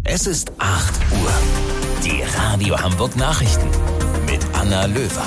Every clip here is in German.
Es ist 8 Uhr. Die Radio Hamburg Nachrichten mit Anna Löwer.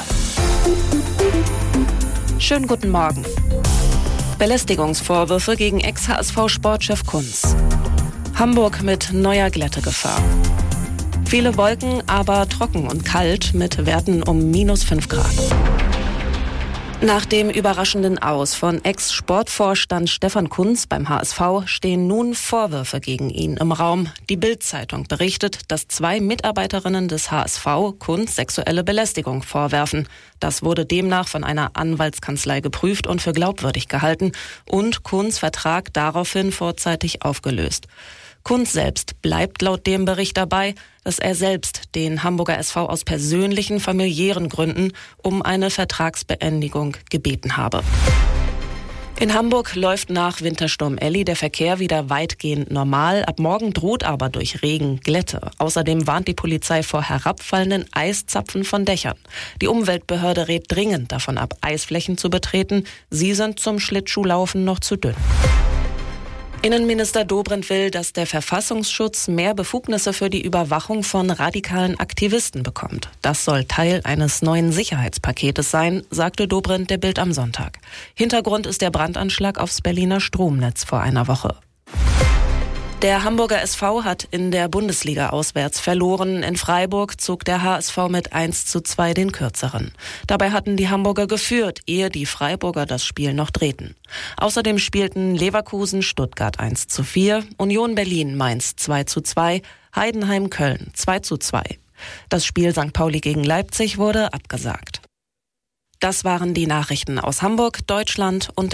Schönen guten Morgen. Belästigungsvorwürfe gegen Ex-HSV-Sportchef Kunz. Hamburg mit neuer Glättegefahr. Viele Wolken, aber trocken und kalt mit Werten um -5 Grad. Nach dem überraschenden Aus von Ex-Sportvorstand Stefan Kunz beim HSV stehen nun Vorwürfe gegen ihn im Raum. Die Bild-Zeitung berichtet, dass 2 Mitarbeiterinnen des HSV Kunz sexuelle Belästigung vorwerfen. Das wurde demnach von einer Anwaltskanzlei geprüft und für glaubwürdig gehalten und Kunz' Vertrag daraufhin vorzeitig aufgelöst. Kunz selbst bleibt laut dem Bericht dabei, dass er selbst den Hamburger SV aus persönlichen, familiären Gründen um eine Vertragsbeendigung gebeten habe. In Hamburg läuft nach Wintersturm Elli der Verkehr wieder weitgehend normal. Ab morgen droht aber durch Regen Glätte. Außerdem warnt die Polizei vor herabfallenden Eiszapfen von Dächern. Die Umweltbehörde rät dringend davon ab, Eisflächen zu betreten. Sie sind zum Schlittschuhlaufen noch zu dünn. Innenminister Dobrindt will, dass der Verfassungsschutz mehr Befugnisse für die Überwachung von radikalen Aktivisten bekommt. Das soll Teil eines neuen Sicherheitspaketes sein, sagte Dobrindt der Bild am Sonntag. Hintergrund ist der Brandanschlag aufs Berliner Stromnetz vor einer Woche. Der Hamburger SV hat in der Bundesliga auswärts verloren. In Freiburg zog der HSV mit 1:2 den Kürzeren. Dabei hatten die Hamburger geführt, ehe die Freiburger das Spiel noch drehten. Außerdem spielten Leverkusen Stuttgart 1:4, Union Berlin Mainz 2:2, Heidenheim Köln 2:2. Das Spiel St. Pauli gegen Leipzig wurde abgesagt. Das waren die Nachrichten aus Hamburg, Deutschland und